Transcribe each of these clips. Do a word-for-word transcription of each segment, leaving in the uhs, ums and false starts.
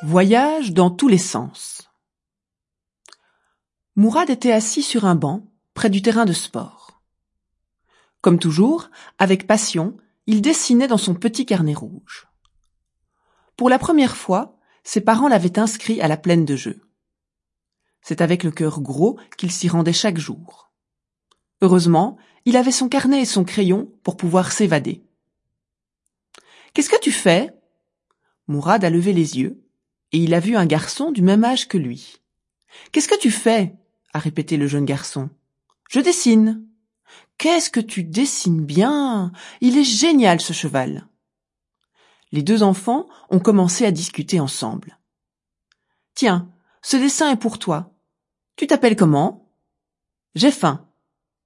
Voyage dans tous les sens. Mourad était assis sur un banc, près du terrain de sport. Comme toujours, avec passion, il dessinait dans son petit carnet rouge. Pour la première fois, ses parents l'avaient inscrit à la plaine de jeu. C'est avec le cœur gros qu'il s'y rendait chaque jour. Heureusement, il avait son carnet et son crayon pour pouvoir s'évader. « Qu'est-ce que tu fais ?» Mourad a levé les yeux, et il a vu un garçon du même âge que lui. « Qu'est-ce que tu fais ?» a répété le jeune garçon. « Je dessine. »« Qu'est-ce que tu dessines bien ! Il est génial ce cheval !» Les deux enfants ont commencé à discuter ensemble. « Tiens, ce dessin est pour toi. Tu t'appelles comment ?»« J'ai faim. »« Comment ?»«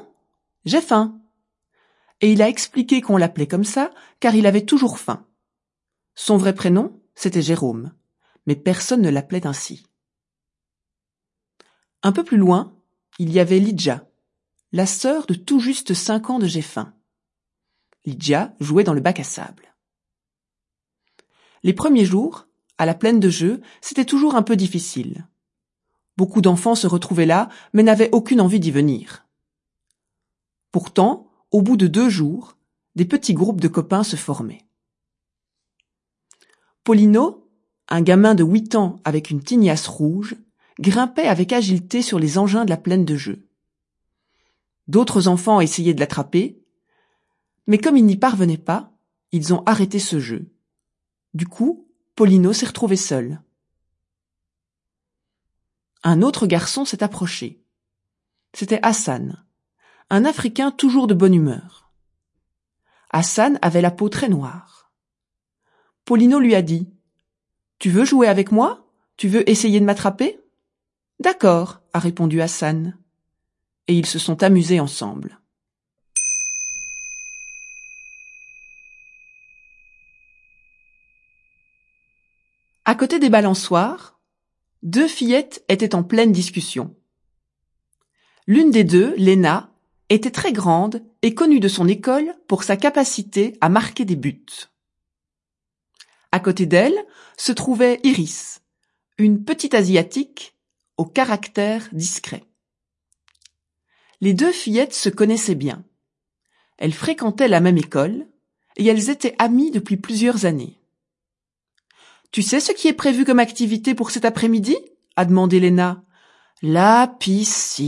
J'ai faim. » Et il a expliqué qu'on l'appelait comme ça car il avait toujours faim. Son vrai prénom, c'était Jérôme, mais personne ne l'appelait ainsi. Un peu plus loin, il y avait Lidja, la sœur de tout juste cinq ans de Géfin. Lidja jouait dans le bac à sable. Les premiers jours, à la plaine de jeu, c'était toujours un peu difficile. Beaucoup d'enfants se retrouvaient là, mais n'avaient aucune envie d'y venir. Pourtant, au bout de deux jours, des petits groupes de copains se formaient. Paulino, un gamin de huit ans avec une tignasse rouge, grimpait avec agilité sur les engins de la plaine de jeu. D'autres enfants essayaient de l'attraper, mais comme ils n'y parvenaient pas, ils ont arrêté ce jeu. Du coup, Paulino s'est retrouvé seul. Un autre garçon s'est approché. C'était Hassan, un Africain toujours de bonne humeur. Hassan avait la peau très noire. Paulino lui a dit « Tu veux jouer avec moi ? Tu veux essayer de m'attraper ?»« D'accord, » a répondu Hassan. Et ils se sont amusés ensemble. À côté des balançoires, deux fillettes étaient en pleine discussion. L'une des deux, Léna, était très grande et connue de son école pour sa capacité à marquer des buts. À côté d'elle se trouvait Iris, une petite asiatique au caractère discret. Les deux fillettes se connaissaient bien. Elles fréquentaient la même école et elles étaient amies depuis plusieurs années. « Tu sais ce qui est prévu comme activité pour cet après-midi ?» a demandé Léna. « La piscine. »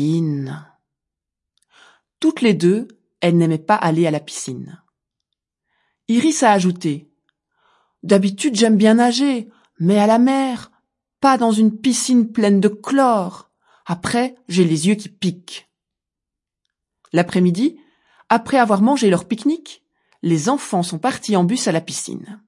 Toutes les deux, elles n'aimaient pas aller à la piscine. Iris a ajouté « D'habitude, j'aime bien nager, mais à la mer, pas dans une piscine pleine de chlore. Après, j'ai les yeux qui piquent. » L'après-midi, après avoir mangé leur pique-nique, les enfants sont partis en bus à la piscine.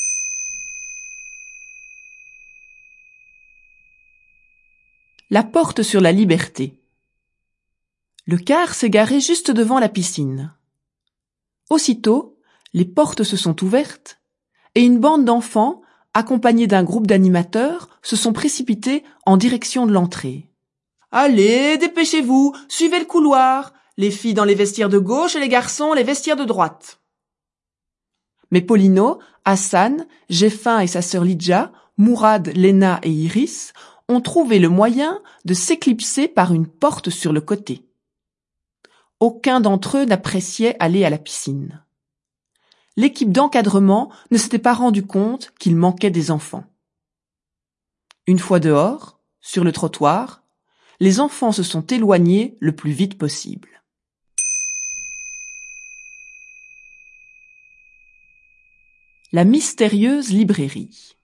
La porte sur la liberté. Le car s'est garé juste devant la piscine. Aussitôt, les portes se sont ouvertes et une bande d'enfants, accompagnés d'un groupe d'animateurs, se sont précipités en direction de l'entrée. « Allez, dépêchez-vous, suivez le couloir, les filles dans les vestiaires de gauche et les garçons les vestiaires de droite. » Mais Paulino, Hassan, Géfin et sa sœur Lidja, Mourad, Léna et Iris ont trouvé le moyen de s'éclipser par une porte sur le côté. Aucun d'entre eux n'appréciait aller à la piscine. L'équipe d'encadrement ne s'était pas rendu compte qu'il manquait des enfants. Une fois dehors, sur le trottoir, les enfants se sont éloignés le plus vite possible. La mystérieuse librairie.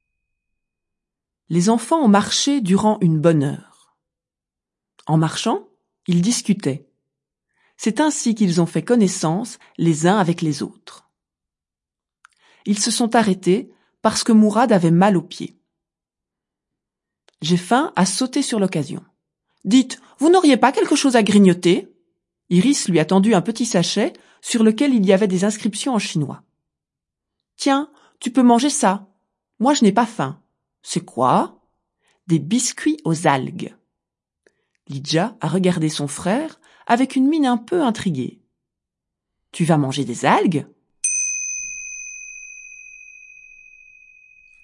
Les enfants ont marché durant une bonne heure. En marchant, ils discutaient. C'est ainsi qu'ils ont fait connaissance les uns avec les autres. Ils se sont arrêtés parce que Mourad avait mal aux pieds. Géfin a sauté sur l'occasion. « Dites, vous n'auriez pas quelque chose à grignoter ?» Iris lui a tendu un petit sachet sur lequel il y avait des inscriptions en chinois. « Tiens, tu peux manger ça. Moi, je n'ai pas faim. »« C'est quoi ?»« Des biscuits aux algues. » Lidja a regardé son frère avec une mine un peu intriguée. « Tu vas manger des algues ?»« Pourquoi pas ?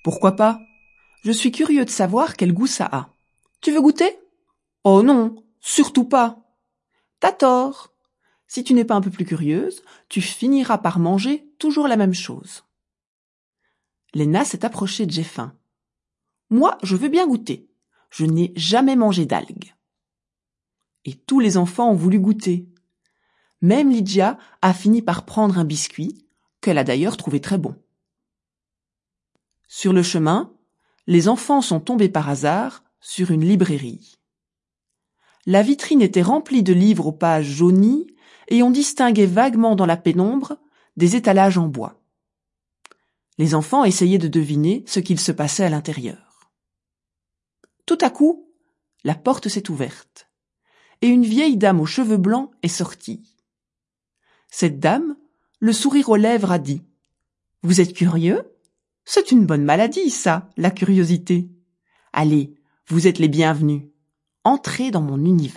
Je suis curieux de savoir quel goût ça a. Tu veux goûter? Oh non, surtout pas. T'as tort. Si tu n'es pas un peu plus curieuse, tu finiras par manger toujours la même chose. Léna s'est approchée de Jeffin. Moi, je veux bien goûter. Je n'ai jamais mangé d'algues. Et tous les enfants ont voulu goûter. Même Lydia a fini par prendre un biscuit, qu'elle a d'ailleurs trouvé très bon. Sur le chemin, les enfants sont tombés par hasard sur une librairie. La vitrine était remplie de livres aux pages jaunies et on distinguait vaguement dans la pénombre des étalages en bois. Les enfants essayaient de deviner ce qu'il se passait à l'intérieur. Tout à coup, la porte s'est ouverte et une vieille dame aux cheveux blancs est sortie. Cette dame, le sourire aux lèvres, a dit « Vous êtes curieux ? C'est une bonne maladie, ça, la curiosité. Allez, vous êtes les bienvenus. Entrez dans mon univers. »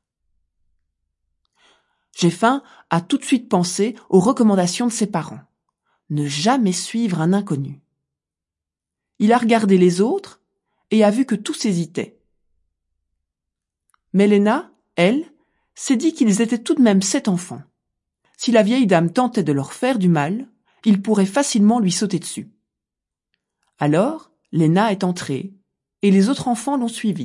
Jeffin a tout de suite pensé aux recommandations de ses parents. Ne jamais suivre un inconnu. Il a regardé les autres et a vu que tous hésitaient. Mais Léna, elle, s'est dit qu'ils étaient tout de même sept enfants. Si la vieille dame tentait de leur faire du mal, ils pourraient facilement lui sauter dessus. Alors, Léna est entrée et les autres enfants l'ont suivie.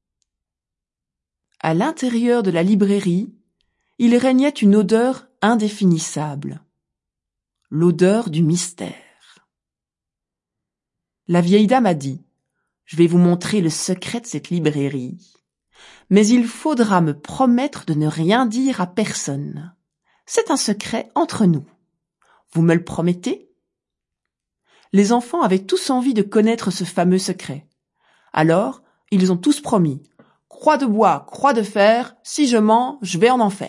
À l'intérieur de la librairie, il régnait une odeur indéfinissable. L'odeur du mystère. La vieille dame a dit « Je vais vous montrer le secret de cette librairie. Mais il faudra me promettre de ne rien dire à personne. C'est un secret entre nous. Vous me le promettez ?» Les enfants avaient tous envie de connaître ce fameux secret. Alors, ils ont tous promis « Croix de bois, croix de fer, si je mens, je vais en enfer. »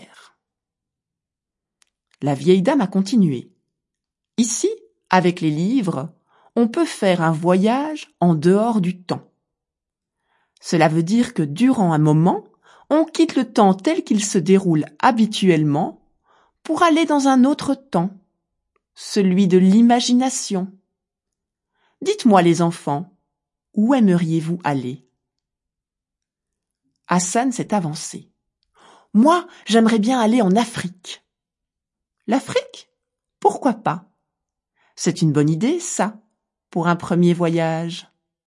La vieille dame a continué. Ici, avec les livres, on peut faire un voyage en dehors du temps. Cela veut dire que durant un moment, on quitte le temps tel qu'il se déroule habituellement pour aller dans un autre temps, celui de l'imagination. Dites-moi les enfants, où aimeriez-vous aller? Hassan s'est avancé. Moi, j'aimerais bien aller en Afrique. L'Afrique? Pourquoi pas? C'est une bonne idée, ça, pour un premier voyage.